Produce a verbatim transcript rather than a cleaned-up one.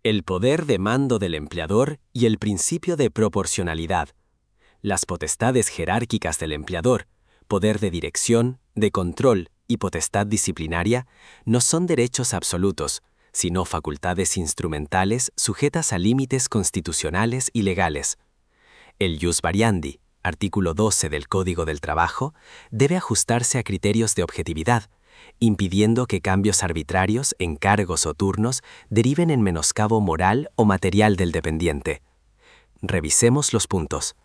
El poder de mando del empleador y el principio de proporcionalidad. Las potestades jerárquicas del empleador, poder de dirección, de control y potestad disciplinaria, no son derechos absolutos, sino facultades instrumentales sujetas a límites constitucionales y legales. El jus variandi, artículo doce del Código del Trabajo, debe ajustarse a criterios de objetividad, impidiendo que cambios arbitrarios en cargos o turnos deriven en menoscabo moral o material del dependiente. Revisemos los puntos.